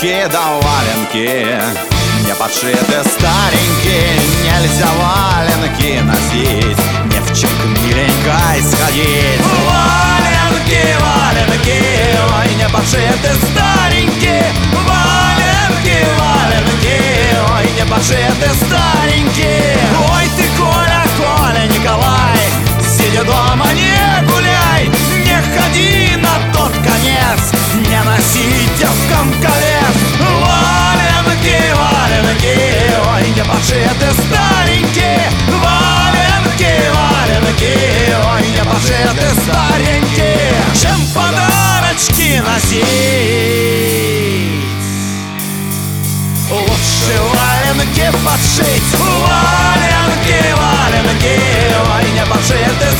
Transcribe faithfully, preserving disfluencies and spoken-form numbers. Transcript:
валенки да валенки, не подшиты старенькие. Нельзя валенки носить, не в чек миленькой сходить. Валенки, валенки, ой, не подшиты старенькие. Валенки, валенки, ой, не подшиты старенькие. Ой ты, Коля, Коля, Николай, сидя дома не гуляй, не ходи на тот конец, не носи девкам колец. Валенки, валенки, ой, не подшиты старенькие. Валенки, валенки, ой, не подшиты старенькие. Чем подарочки носить, лучше валенки подшить. Валенки, валенки, ой, не подшиты